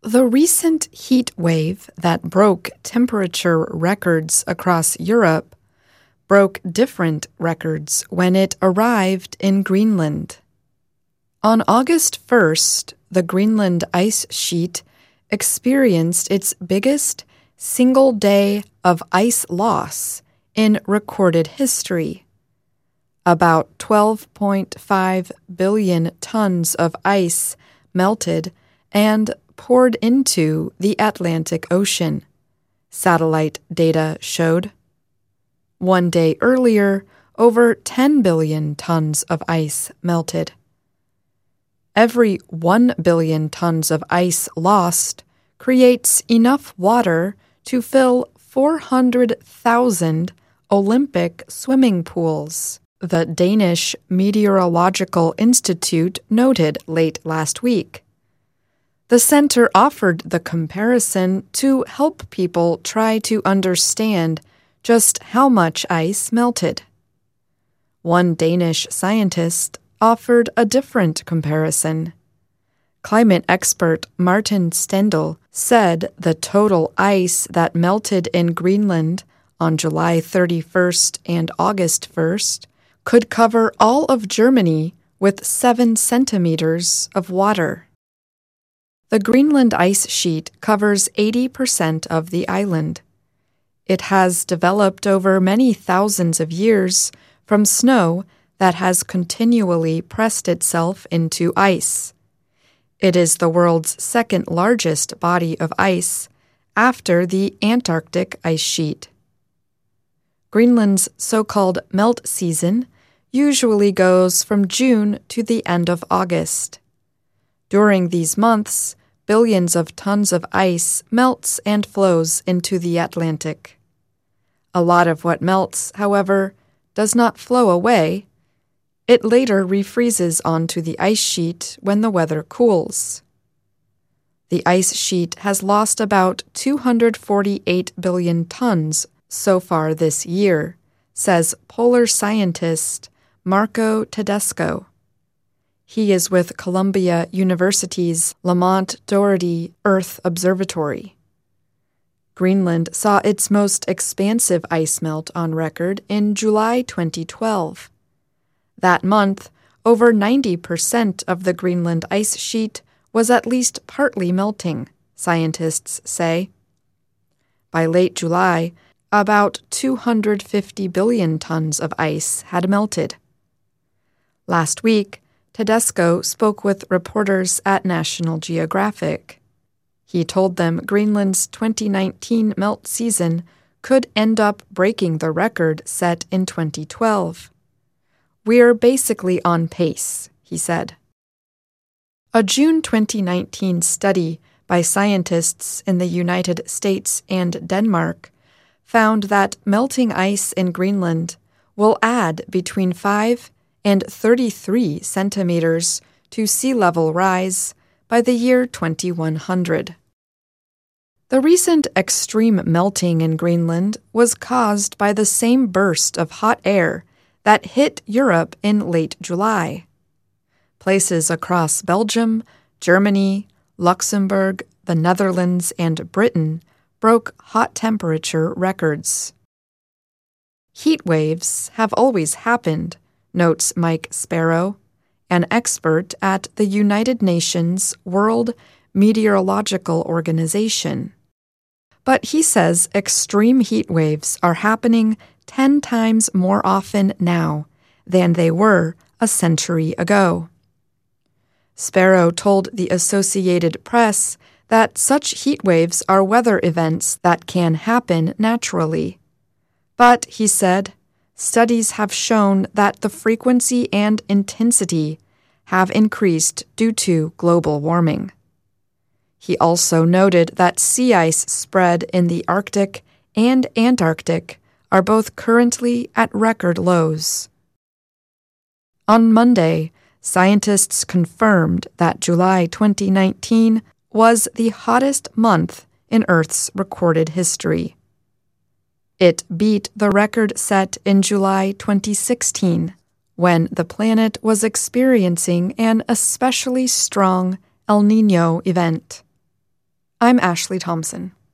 the recent heat wave that broke temperature records across Europe broke different records when it arrived in Greenland. On August 1st, the Greenland ice sheet experienced its biggest single day of ice loss in recorded history. About 12.5 billion tons of ice melted and poured into the Atlantic Ocean, satellite data showed. One day earlier, over 10 billion tons of ice melted. Every 1 billion tons of ice lost creates enough water to fill 400,000 Olympic swimming pools, the Danish Meteorological Institute noted late last week. The center offered the comparison to help people try to understand just how much ice melted. One Danish scientist offered a different comparison. Climate expert Martin Stendel said the total ice that melted in Greenland on July 31st and August 1st could cover all of Germany with 7 centimeters of water. The Greenland ice sheet covers 80% of the island. It has developed over many thousands of years from snow that has continually pressed itself into ice. It is the world's second largest body of ice after the Antarctic ice sheet. Greenland's so-called melt season usually goes from June to the end of August. During these months, billions of tons of ice melts and flows into the Atlantic. A lot of what melts, however, does not flow away. It later refreezes onto the ice sheet when the weather cools. The ice sheet has lost about 248 billion tons so far this year, says polar scientist Marco Tedesco. He is with Columbia University's Lamont Doherty Earth Observatory. Greenland saw its most expansive ice melt on record in July 2012. That month, over 90% of the Greenland ice sheet was at least partly melting, scientists say. By late July, about 250 billion tons of ice had melted. Last week, Tedesco spoke with reporters at National Geographic. He told them Greenland's 2019 melt season could end up breaking the record set in 2012. "We're basically on pace," he said. A June 2019 study by scientists in the United States and Denmark found that melting ice in Greenland will add between 5 and 33 centimeters to sea level rise by the year 2100. The recent extreme melting in Greenland was caused by the same burst of hot air that hit Europe in late July. Places across Belgium, Germany, Luxembourg, the Netherlands, and Britain broke hot temperature records. Heat waves have always happened, notes Mike Sparrow, an expert at the United Nations World Meteorological Organization. But he says extreme heat waves are happening 10 times more often now than they were a century ago. Sparrow told the Associated Press that such heat waves are weather events that can happen naturally. But, he said, studies have shown that the frequency and intensity have increased due to global warming. He also noted that sea ice spread in the Arctic and Antarctic are both currently at record lows. On Monday, scientists confirmed that July 2019 was the hottest month in Earth's recorded history. It beat the record set in July 2016, when the planet was experiencing an especially strong El Niño event. I'm Ashley Thompson.